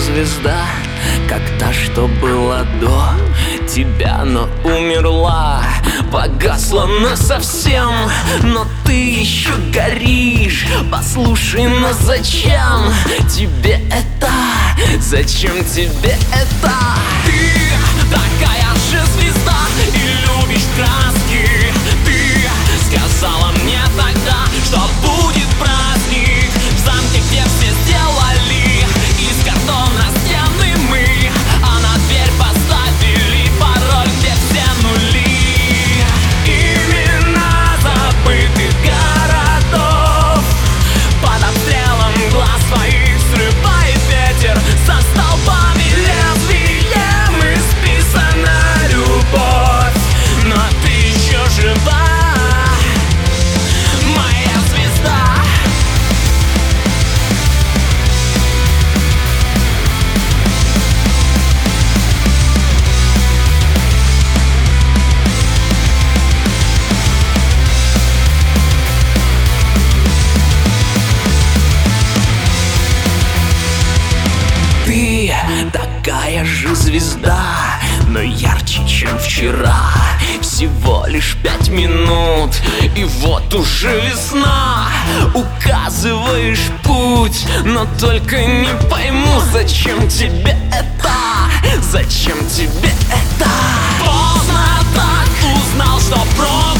звезда, как та, что была до тебя, но умерла, погасла насовсем. Но ты еще горишь, послушай, но зачем тебе это? Зачем тебе это? Ты такая же звезда и любишь краски. Ты сказала мне тогда, что будет праздник в замке, где все сделали из картона стены мы, а на дверь поставили пароль, где все нули. Имена забытых городов под обстрелом глаз твоих срывает ветер со столбами лезвием исписана любовь. Но ты еще жива, моя звезда. Ты такая же звезда, но ярче, чем вчера. Всего лишь 5 минут, и вот уже весна. Указываешь путь, но только не пойму, зачем тебе это? Зачем тебе это? Поздно так узнал, что просто